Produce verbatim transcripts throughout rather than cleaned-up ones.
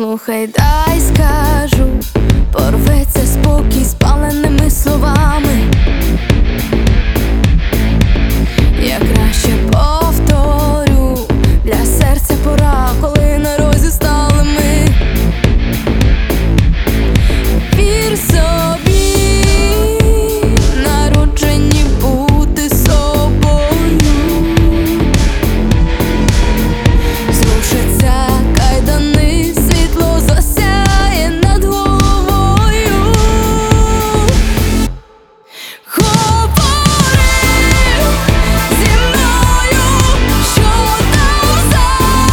Слухай, дай скажу, порветься спокій спаленими словами. Я краще повторю, для серця пора, коли на розі стали ми. Вір собі, народжені бути собою. Зрушаться кайдани, світло засяє над головою. Говори зі мною, що там за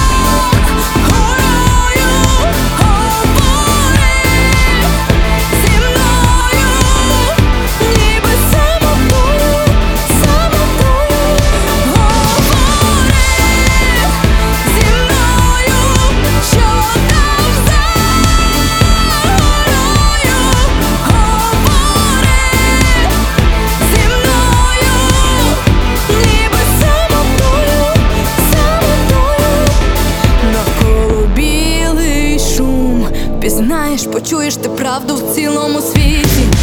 горою. Говори зі мною, ніби самотою, самотою. Говори зі мною, що там за горою. Говори зі мною, ніби самотою, самотою. Навколо білий шум, пізнаєш, почуєш ти правду в цілому світі.